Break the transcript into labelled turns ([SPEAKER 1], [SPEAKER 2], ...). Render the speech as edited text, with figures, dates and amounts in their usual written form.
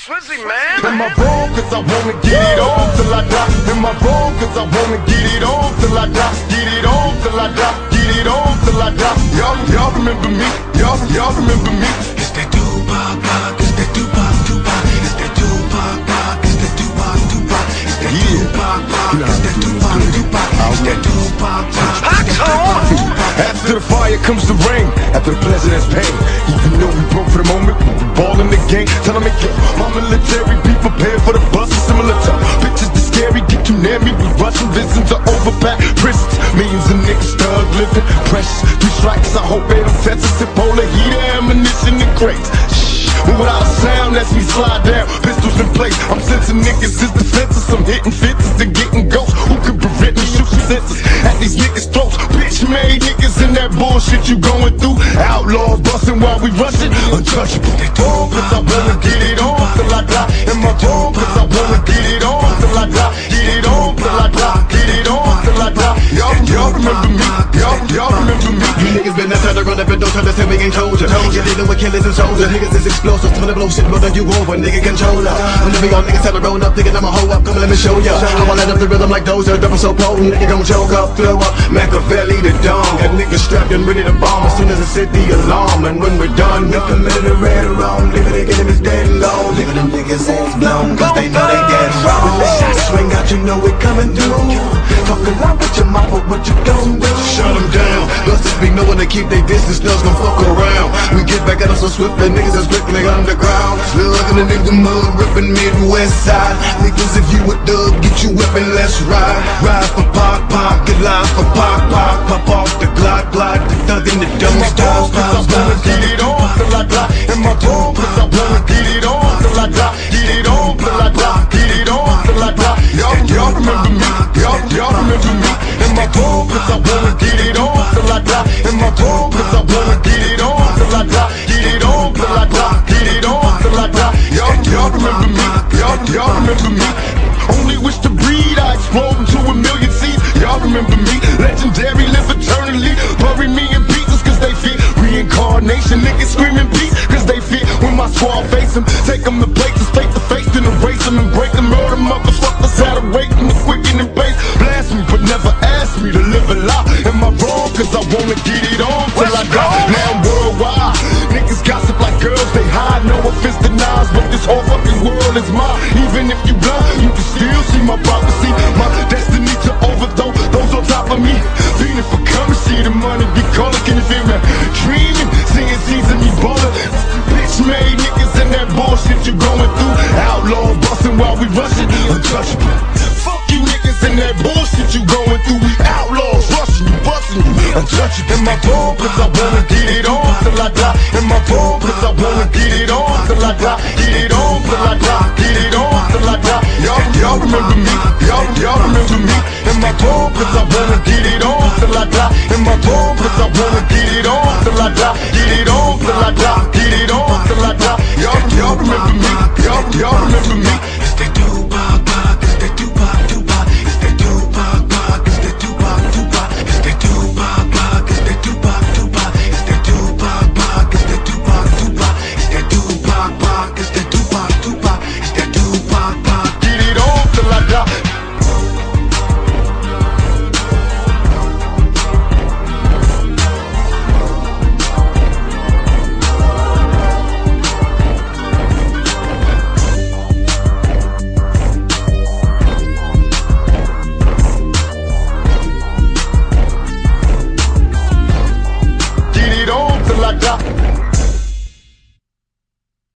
[SPEAKER 1] Swizzy, man.
[SPEAKER 2] Am I wrong? Cause I wanna get it on till I die. Am I wrong? Cause I wanna get it on till I die. Get it on till I die. Get it on till I die. Y'all remember me? Y'all remember me?
[SPEAKER 3] It's that Tupac, Pac. It's that Tupac, Tupac. It's that Tupac, Pac. It's that Tupac, Tupac. It's that Tupac, Pac. It's that Tupac, Tupac. It's that Tupac, Pac.
[SPEAKER 2] After the fire comes the rain. After the pleasure there's pain. Even though we broke for the moment, we ball in the game. Tell them, yo, my military, be prepared for the bus. Similar to bitches, the scary, get too near me. We rushing visions of overpacked prisons. Millions of niggas thug living precious. 3 strikes, I hope they don't test us. Polar heater, ammunition, and crates. Shh, but without a sound, that's me slide down. Pistols in place, I'm sensing niggas is defenses. I'm hitting fences and getting ghosts. Who could prevent me shooting senses at these niggas' throats? Bitch made niggas in that bullshit you going through. Outlaws busting while we rushing. Untouchable. Oh, cause I wanna get it on till I die. Am I wrong? Cause I wanna get it on till I die. Get it on till I die. Get it on till I die. Y'all remember me? Y'all remember me?
[SPEAKER 3] You niggas been outside to run up and don't try to say we ain't told ya. You're dealing with killers and soldiers. Niggas is explosives, trying to blow shit more than you over. Nigga controller. Whenever y'all niggas try to roll up, thinking I'm a hoe up, come let me show ya. I'ma light up the rhythm like Dozer, double so potent. Nigga gon' choke up, flow up, Machiavelli the dawn. Got niggas strapped and ready to bomb as soon as I set the alarm. And when we're done, we committed a red or wrong. Leaving the enemies dead and low. Leaving them niggas heads blown, cause they know they dead wrong. When the shots swing out, you know it coming through. Talk a lot with your mouth, but what you gon' do? Shut them down. Busters be knowing to keep their distance, thugs gon' fuck around. We get back at them so swift that niggas is quickly underground. Looking at niggas mud, ripping Midwest side. Niggas, if you a thug, get you weapon, let's ride. Ride for Pac, Pac, get live for Pac, Pac. Pop off the Glock, Glock, the thug in the dumb style.
[SPEAKER 2] Cause I wanna get it on till I die. Am I wrong? Cause I wanna get it on till I die. Get it on till I die. Get it on till I die. Y'all remember me? Y'all remember me? Am I wrong? Cause I wanna get it on till I die. Am I wrong? Cause I wanna get it on till I die. Get it on till I die. Get it on till I die. Y'all remember me? Y'all remember me? Only wish to breed, I explode into a million seeds. Y'all remember me? Legendary, live eternally. Bury me in pieces cause they fit. Reincarnation, niggas screaming peace cause they fit. When my squad face them, take them to places face to face, then erase them and break them. Murder motherfuckers out of wait them to quicken and base. Blast me but never ask me to live a lie. Am I wrong? Cause I wanna get it on till I die. Now I'm worldwide. Niggas gossip like girls, they hide. No offense to Nas, but this whole fucking world is mine. Even if you blind, you can still see my prophecy. My destiny to overthrow those on top of me. Feeling for currency, the money be calling. Can you feel me? Dreaming, seeing season me ballin'. Bitch made niggas in that bullshit you going through. Outlaws bustin' while we rushin'. Untouchable. Fuck you niggas in that bullshit you going through. We outlaws rushin' you, bustin' you. Untouchable. Am I wrong? Cause I wanna get it on till I die. Am I wrong? Cause I wanna get it on till I die. Get it on till I die. Get it on till I die. Y'all remember me? Y'all remember me? Am I wrong? Cause I wanna get it on till I die. Am I wrong? Cause I wanna get it on till I die. Get it on till I die. Get it on till I die. Y'all remember me? Y'all remember me?
[SPEAKER 3] It's that Tupac, Pac. It's that Tupac, Tupac. It's that Tupac, Pac. It's that Tupac, Tupac. It's that Tupac, Pac. It's that Tupac, Tupac. It's that Tupac, Pac. It's that Tupac, Tupac. It's that Tupac, Pac. It's that Tupac, Tupac. It's that Tupac, Pac.
[SPEAKER 2] Get it on till I die. Till I die.